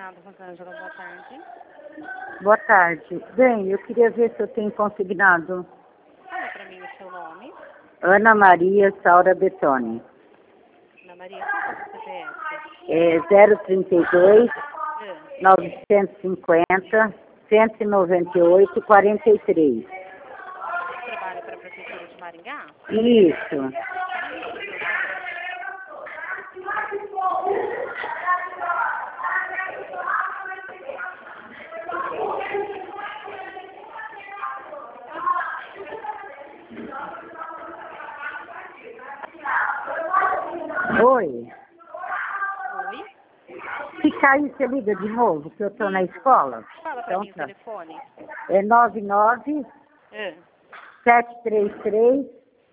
consignado, Rosângela, boa tarde. Boa tarde. Bem, eu queria ver se eu tenho consignado. Fala pra mim o seu nome. Ana Maria Saura Betoni. Ana Maria, qual é o seu CPF? É 032 950 198 43. Você trabalha para a Prefeitura de Maringá? Isso. Oi. Oi? Se cair, você liga de novo, que eu estou na escola. Fala pra mim o telefone. É 99 733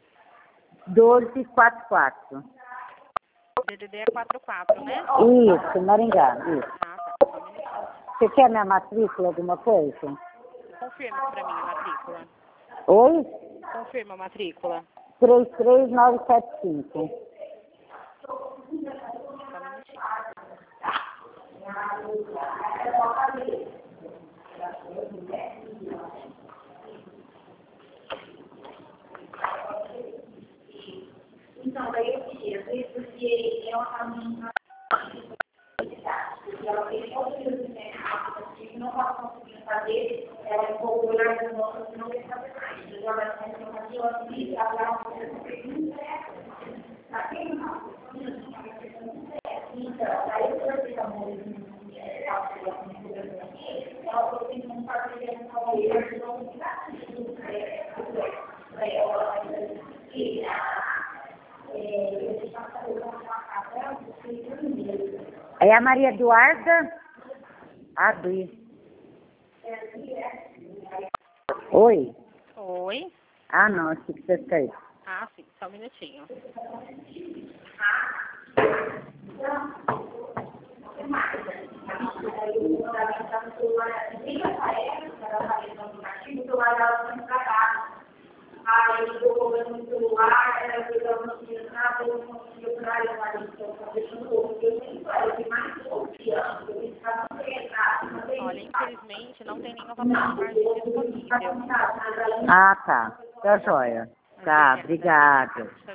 1244. DDD é 44, né? Isso, Maringá. Isso. Ah, tá. Só um minutinho. Você quer minha matrícula, alguma coisa? Confirma pra mim a matrícula. Oi? Confirma a matrícula. 33975. Só um minutinho. Então, daí eu queria, porque ela está numa e ela tem outros que não está conseguindo fazer, ela é um pouco olhar das nossas que não quer fazer mais. Eu já vai ser uma informação assim, ela vai então, aí eu já fiz a música, ela tem que fazer uma É a Maria Eduarda? Adri. Oi? Oi? Ah, não, achei que você fez. Ah, sim. Só um minutinho. Aí eu estou colocando no celular, eu não tinha nada, eu não conseguia entrar, eu estava deixando o outro, eu tenho mais de 11 anos, eu estava Olha, infelizmente não tem nenhuma vaga disponível. Ah, tá. Tá joia. Tá, obrigada.